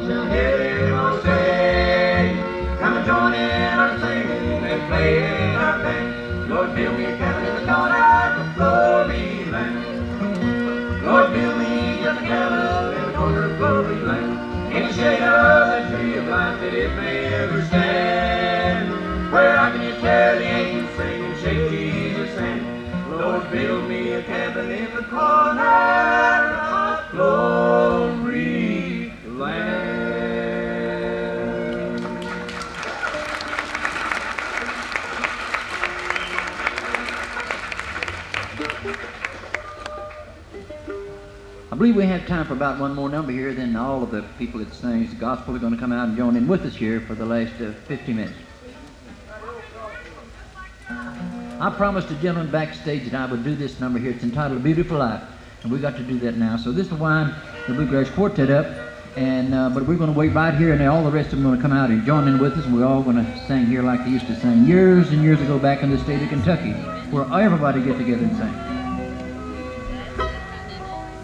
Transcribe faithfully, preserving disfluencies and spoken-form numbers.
till heaven will say, come and join in our singing and playing our band. Lord, build me a cabin in the corner of Glory Land. Lord, build me just a cabin in the corner of Glory Land, in the shade of the tree of life that it may ever stand, where I can just hear the angels sing and shake Jesus' hand. Lord, build me a cabin in the corner of Glory Land. I believe we have time for about one more number here, then all of the people that sings the gospel are going to come out and join in with us here for the last uh, fifty minutes. I promised a gentleman backstage that I would do this number here. It's entitled A Beautiful Life, and we got to do that now. So this will wind the Bluegrass Quartet up, and uh, but we're going to wait right here, and all the rest of them are going to come out and join in with us, and we're all going to sing here like they used to sing years and years ago back in the state of Kentucky, where everybody get together and sing.